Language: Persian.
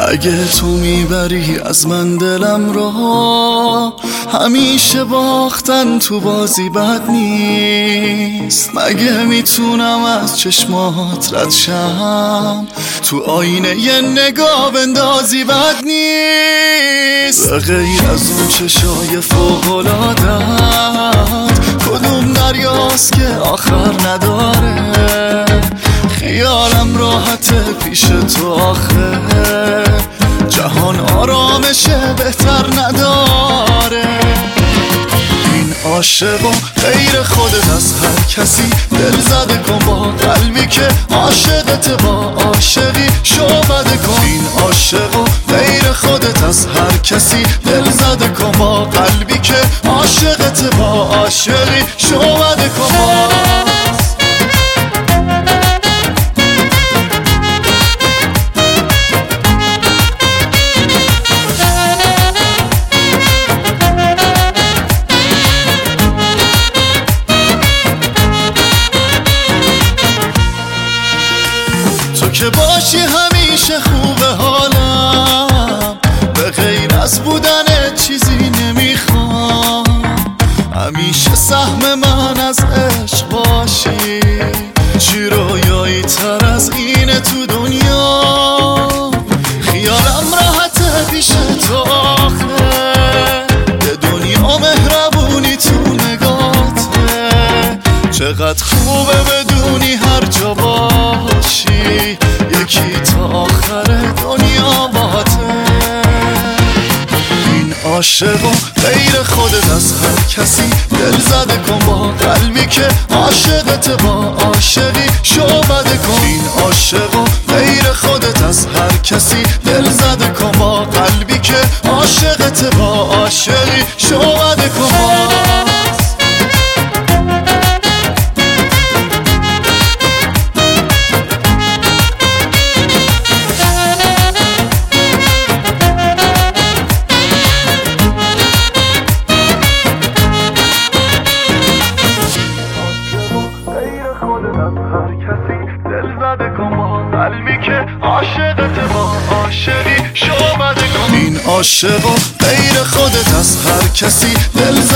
اگه تو میبری از من دلم رو، همیشه باختن تو بازی بد نیست. مگه میتونم از چشمات رد شم، تو آینه یه نگاه بندازی بد نیست. به غیر از اون چشای فوق‌العاده‌ات کدوم دریاست که آخر نداره؟ خیالم راحته پیش تو آخه، جهان آرامشه بهتر نداره. این عاشقا غیر خودت از هر کسی، دل زده کن با قلبی که عاشقت، با عاشقی شعبده کن. این عاشقا غیر خودت از هر کسی، دل زده کن با قلبی که عاشقت، با عاشقی شعبده کن. که باشی همیشه خوبه حالم، به غیر از بودن چیزی نمیخوام. همیشه سهم من از عشق باشی، چی رویایی تر از اینه تو دنیا؟ خیالم راحته پیش تو آخه، به دنیا مهربونی تو نگاته. چقدر خوبه بدونی هر جا باشی یکی تا آخر دنیا باته. این عاشقا غیر خودت از هر کسی، دل زده کن با قلبی که عاشقت، با عاشقی شعبده کن. این عاشقا غیر خودت از هر کسی، دل زده کن با قلبی که عاشقت، با عاشقی شعبده کن. قلبی که عاشقت، با عاشقی شعبده کن. این عاشقا غیر خودت از هر کسی، دل